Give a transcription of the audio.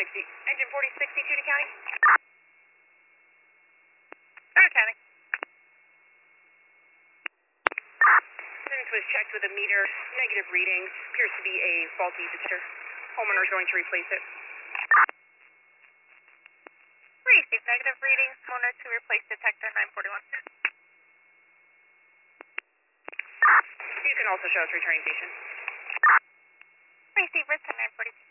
Engine 4062 to county. County. Since was checked with a meter, negative readings, appears to be a faulty detector. Homeowner is going to replace it. Receive negative readings, homeowner to replace detector 941. You can also show us returning station. Receive return 942.